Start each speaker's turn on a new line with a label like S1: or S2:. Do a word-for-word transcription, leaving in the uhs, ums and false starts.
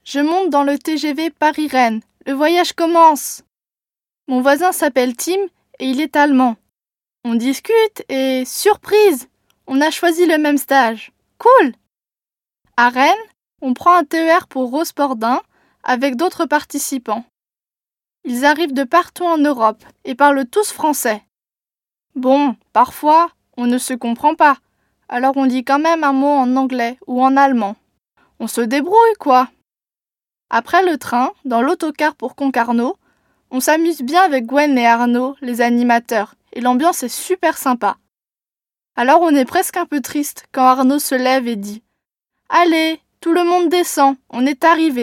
S1: Je monte dans le T G V Paris-Rennes. Le voyage commence. Mon voisin s'appelle Tim et il est allemand. On discute et surprise, on a choisi le même stage. Cool! À Rennes, on prend un T E R pour Rospordin avec d'autres participants. Ils arrivent de partout en Europe et parlent tous français. Bon, parfois, on ne se comprend pas, alors on dit quand même un mot en anglais ou en allemand. On se débrouille, quoi. Après le train, dans l'autocar pour Concarneau, on s'amuse bien avec Gwen et Arnaud, les animateurs, et l'ambiance est super sympa. Alors on est presque un peu triste quand Arnaud se lève et dit « Allez, tout le monde descend, on est arrivé ».